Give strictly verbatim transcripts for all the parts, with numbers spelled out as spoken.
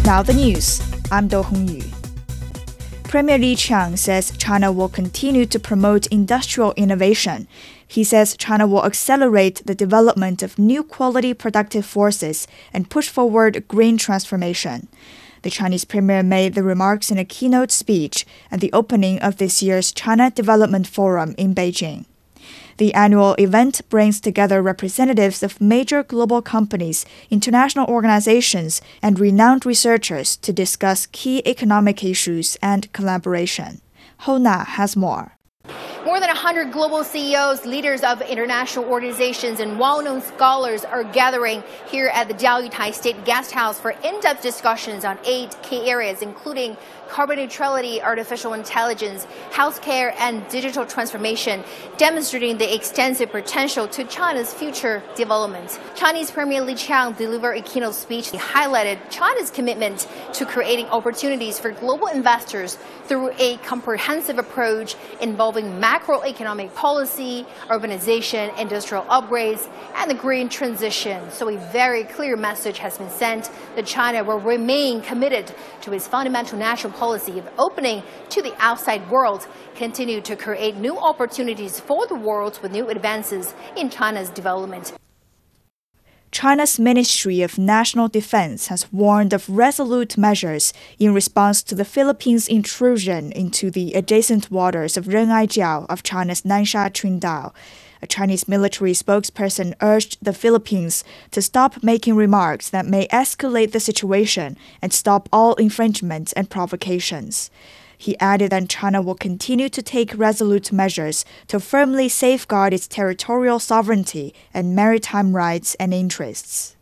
Now the news. I'm Do Hongyu. Premier Li Qiang says China will continue to promote industrial innovation. He says China will accelerate the development of new quality productive forces and push forward green transformation. The Chinese premier made the remarks in a keynote speech at the opening of this year's China Development Forum in Beijing. The annual event brings together representatives of major global companies, international organizations, and renowned researchers to discuss key economic issues and collaboration. Ho Na has more. More than one hundred global C E Os, leaders of international organizations, and well-known scholars are gathering here at the Diaoyutai State Guest House for in-depth discussions on eight key areas, including carbon neutrality, artificial intelligence, healthcare, and digital transformation, demonstrating the extensive potential to China's future development. Chinese Premier Li Qiang delivered a keynote speech. He highlighted China's commitment to creating opportunities for global investors through a comprehensive approach involving macroeconomic policy, urbanization, industrial upgrades, and the green transition. So a very clear message has been sent that China will remain committed to its fundamental national policy of opening to the outside world, continue to create new opportunities for the world with new advances in China's development. China's Ministry of National Defense has warned of resolute measures in response to the Philippines' intrusion into the adjacent waters of Renaijiao of China's Nansha Qundao. A Chinese military spokesperson urged the Philippines to stop making remarks that may escalate the situation and stop all infringements and provocations. He added that China will continue to take resolute measures to firmly safeguard its territorial sovereignty and maritime rights and interests.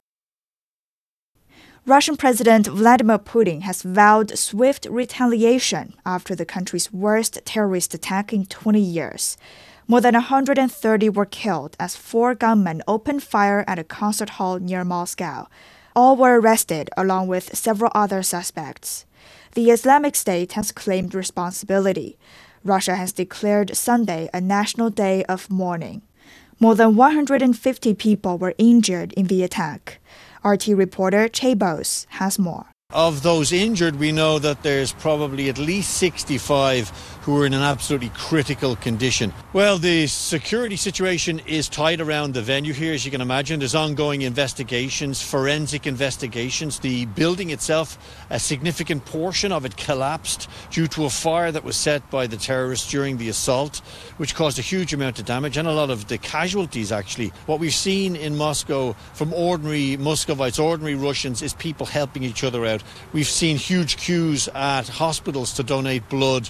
Russian President Vladimir Putin has vowed swift retaliation after the country's worst terrorist attack in twenty years. More than one hundred thirty were killed as four gunmen opened fire at a concert hall near Moscow. All were arrested along with several other suspects. The Islamic State has claimed responsibility. Russia has declared Sunday a national day of mourning. More than one hundred fifty people were injured in the attack. R T reporter Che Bose has more. Of those injured, we know that there's probably at least sixty-five who are in an absolutely critical condition. Well, the security situation is tight around the venue here, as you can imagine. There's ongoing investigations, forensic investigations. The building itself, a significant portion of it collapsed due to a fire that was set by the terrorists during the assault, which caused a huge amount of damage and a lot of the casualties, actually. What we've seen in Moscow from ordinary Muscovites, ordinary Russians, is people helping each other out. We've seen huge queues at hospitals to donate blood.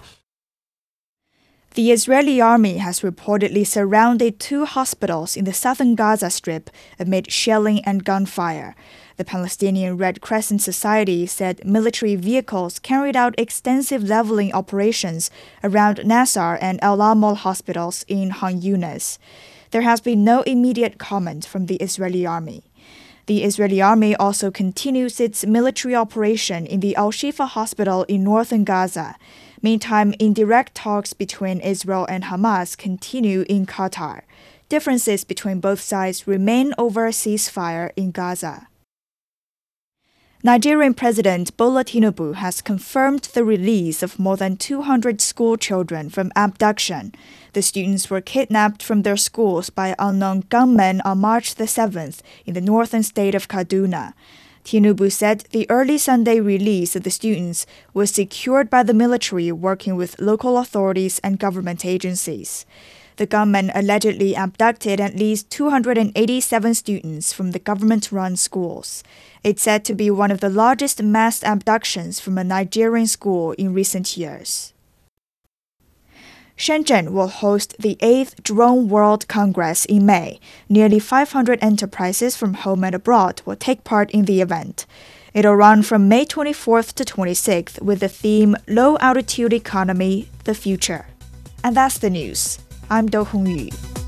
The Israeli army has reportedly surrounded two hospitals in the southern Gaza Strip amid shelling and gunfire. The Palestinian Red Crescent Society said military vehicles carried out extensive leveling operations around Nasser and Al Amal hospitals in Han Yunis. There has been no immediate comment from the Israeli army. The Israeli army also continues its military operation in the Al-Shifa hospital in northern Gaza. Meantime, indirect talks between Israel and Hamas continue in Qatar. Differences between both sides remain over a ceasefire in Gaza. Nigerian President Bola Tinubu has confirmed the release of more than two hundred school children from abduction. The students were kidnapped from their schools by unknown gunmen on March the seventh in the northern state of Kaduna. Tinubu said the early Sunday release of the students was secured by the military working with local authorities and government agencies. The gunmen allegedly abducted at least two hundred eighty-seven students from the government-run schools. It's said to be one of the largest mass abductions from a Nigerian school in recent years. Shenzhen will host the eighth Drone World Congress in May. Nearly five hundred enterprises from home and abroad will take part in the event. It'll run from May twenty-fourth to twenty-sixth with the theme Low Altitude Economy, the Future. And that's the news. I'm Do Hongyu.